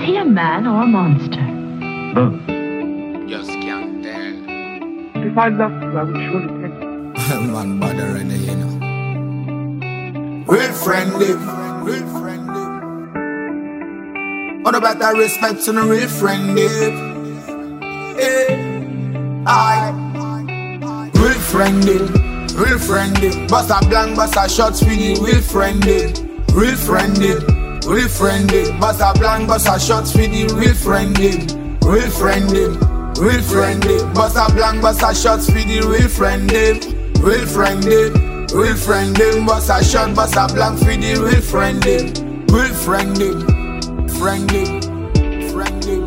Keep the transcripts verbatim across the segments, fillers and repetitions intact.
he a man or a monster? Both. Just can't tell. If I love you, I will surely tell you. Man, bother in the you know. Real friendly, real friendly. What about that respect to the real friendly? Yeah, I. Real friendly, real friendly. Bust a blank, bust a shots for the real friendly. Real friendly, real friendly. Bust a blank, bust a shots for the real friendly. Real friendly, real friendly. Bust a blank, bust a shots for the real friendly. Real friendly, real friendly. Bust a shot, bust a blank for the real friendly. Real friendly, friendly, friendly,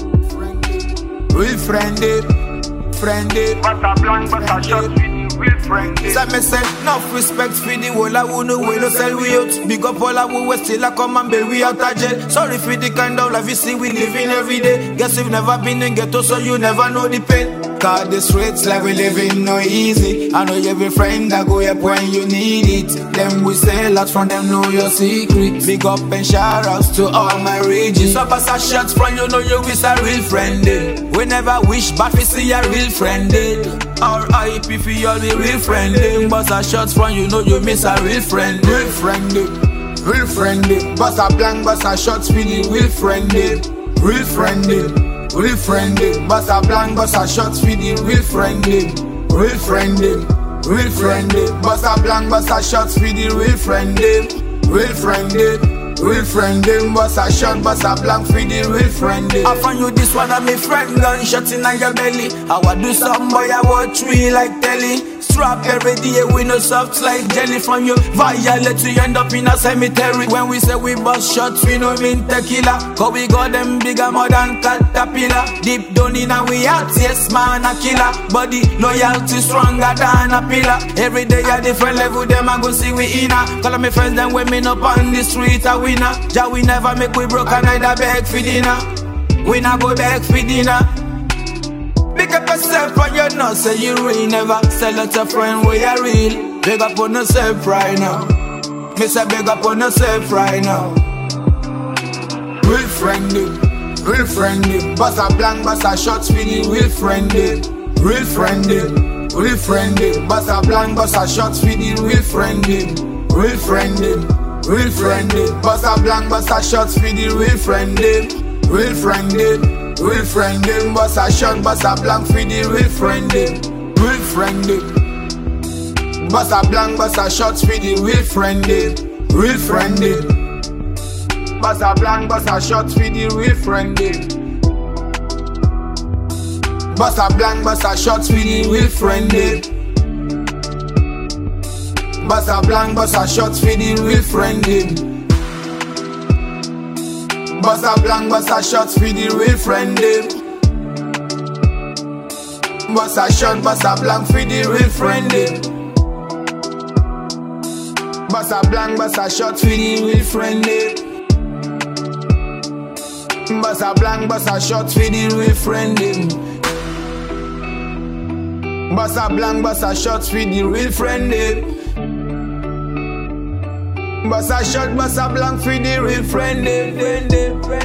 friendly. Real friendly, friendly. Bust a blank, bust a shot for the real friendly. So me say, enough respect for the whole I wouldn't will no sell we out. Big up all I who we still a come and bail we out of jail. Sorry for the kind of life you see we living every day. Guess you've never been in ghetto so you never know the pain. Cause the streets like we living no easy. I know every friend that go up when you need it. Them we say lots from them know your secret. Big up and shout outs to all my regions. So pass a shots from you know you is a real friend. We never wish but we see a real friend. R I P for all the real friend. Bust a shots from you know you miss a real friend. Real friend, real friend. Bust a blank, bust a shots for the real friend. Real friend. Real friendly, bust a blank, bust a shots for the real friendly. Real friendly, real friendly, bust a blank, bust a shots for the real friendly. Real friendly, real friendly, bust a shot, bust a blank for the real friendly. I find you this one of me friend, gunshot in your belly. I would do something boy, I watch me like telly. Strap every day, we no soft like jelly. From you violate, we end up in a cemetery. When we say we bust shots, we no mean tequila. Cause we got them bigger more than caterpillar. Deep down in our we heart, yes man a killer. Body loyalty stronger than a pillar. Every day a different level, them I go see we inner. Call me friends, them women up on the street a winner. Ja we never make we broke and neither beg for dinner. We not go beg for dinner. Pick up yourself on your nose, say you real. Never sell out a friend where you real. Big up on yourself right now. Me say big up on yourself right now. Real friendly, real friendly. Bust a blank, bust a shots for the real friendly. Real friendly, real friendly. Bust a blank, bust a shots for the real friendly. Real friendly, real friendly. Bust a blank, bust a shots for the real friendly. Real friendly. Real friendly, bust a shot, bust a blank for the real friendly. Real friendly, bust a blank, bust a shots for the real friendly. Real friendly, bust a blank, bust a shots for the real friendly. Bust a blank, bust a shots for the real friendly. Bust a blank, bust a shots for the real friendly. Bust a blank, bust a shots for the real friendly. Bust a shot, bust a blank for the real friendly. Bust a blank, bust a shot for the real friendly. Bust a blank, bust a shot for the real friendly. Bust a blank, bust a shots for the real friendly. Bust a shot, bust a blank for the real friendly.